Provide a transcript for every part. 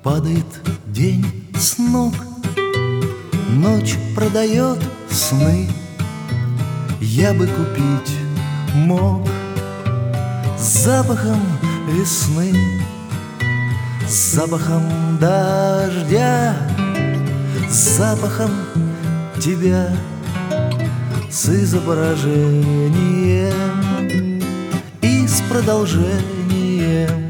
Падает день с ног, ночь продает сны. Я бы купить мог с запахом весны, с запахом дождя, с запахом тебя, с изображением и с продолжением.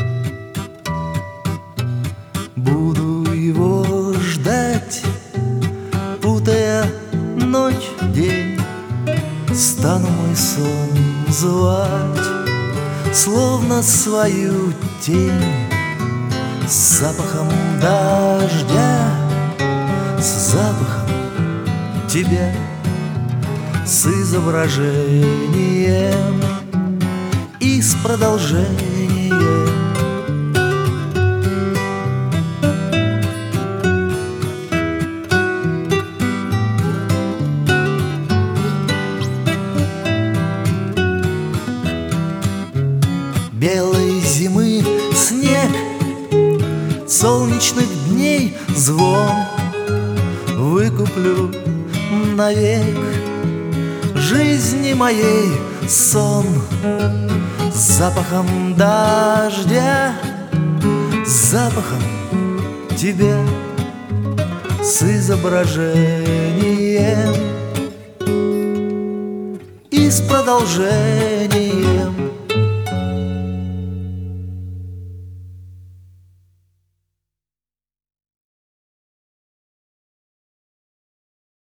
Буду его ждать, путая ночь, день. Стану мой сон звать, словно свою тень, с запахом дождя, с запахом тебя, с изображением и с продолжением. Белой зимы снег, солнечных дней звон выкуплю навек жизни моей сон. С запахом дождя, с запахом тебя, с изображением и с продолжением.